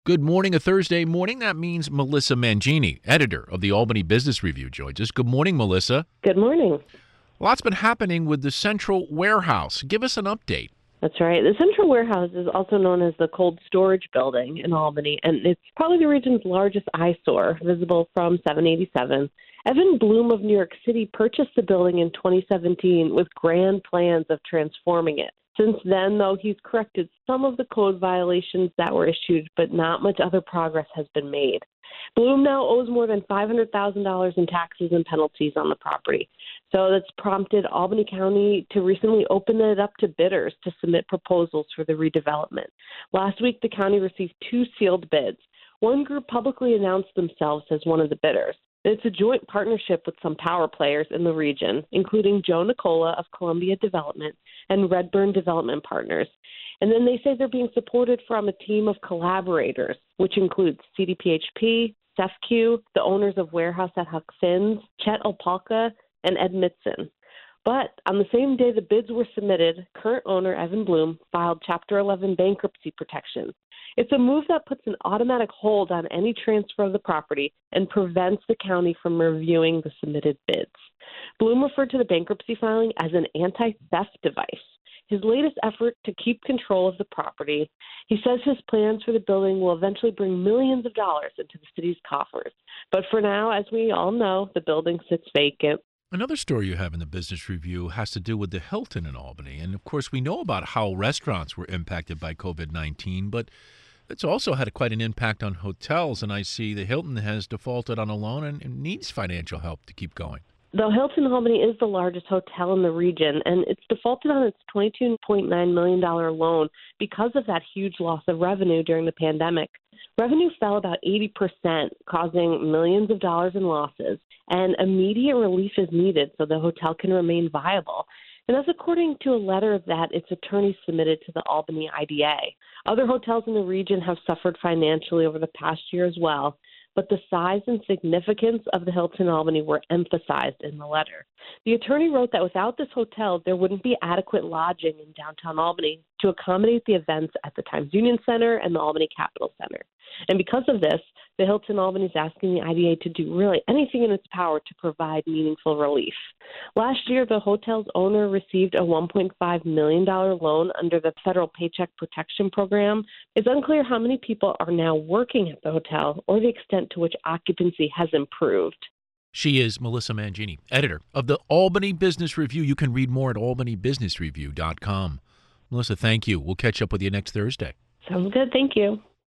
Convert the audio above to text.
Good morning, a Thursday morning. That means Melissa Mangini, editor of the Albany Business Review, joins us. Good morning, Melissa. Good morning. Lots been happening with the Central Warehouse. Give us an update. That's right. The Central Warehouse is also known as the Cold Storage Building in Albany, and it's probably the region's largest eyesore, visible from 787. Evan Bloom of New York City purchased the building in 2017 with grand plans of transforming it. Since then, though, he's corrected some of the code violations that were issued, but not much other progress has been made. Bloom now owes more than $500,000 in taxes and penalties on the property. So that's prompted Albany County to recently open it up to bidders to submit proposals for the redevelopment. Last week, the county received 2 sealed bids. One group publicly announced themselves as one of the bidders. It's a joint partnership with some power players in the region, including Joe Nicola of Columbia Development and Redburn Development Partners. And then they say they're being supported from a team of collaborators, which includes CDPHP, SEFQ, the owners of Warehouse at Huck Finn's, Chet Opalka, and Ed Mitson. But on the same day the bids were submitted, current owner Evan Bloom filed Chapter 11 bankruptcy protection. It's a move that puts an automatic hold on any transfer of the property and prevents the county from reviewing the submitted bids. Bloom referred to the bankruptcy filing as an anti-theft device. His latest effort to keep control of the property. He says his plans for the building will eventually bring millions of dollars into the city's coffers. But for now, as we all know, the building sits vacant. Another story you have in the Business Review has to do with the Hilton in Albany. And, of course, we know about how restaurants were impacted by COVID-19, but it's also had quite an impact on hotels. And I see the Hilton has defaulted on a loan and needs financial help to keep going. The Hilton Albany is the largest hotel in the region, and it's defaulted on its $22.9 million loan because of that huge loss of revenue during the pandemic. Revenue fell about 80%, causing millions of dollars in losses, and immediate relief is needed so the hotel can remain viable. And that's according to a letter that its attorney submitted to the Albany IDA. Other hotels in the region have suffered financially over the past year as well, but the size and significance of the Hilton Albany were emphasized in the letter. The attorney wrote that without this hotel, there wouldn't be adequate lodging in downtown Albany to accommodate the events at the Times Union Center and the Albany Capitol Center. And because of this, the Hilton Albany is asking the IDA to do really anything in its power to provide meaningful relief. Last year, the hotel's owner received a $1.5 million loan under the Federal Paycheck Protection Program. It's unclear how many people are now working at the hotel or the extent to which occupancy has improved. She is Melissa Mangini, editor of the Albany Business Review. You can read more at albanybusinessreview.com. Melissa, thank you. We'll catch up with you next Thursday. Sounds good. Thank you.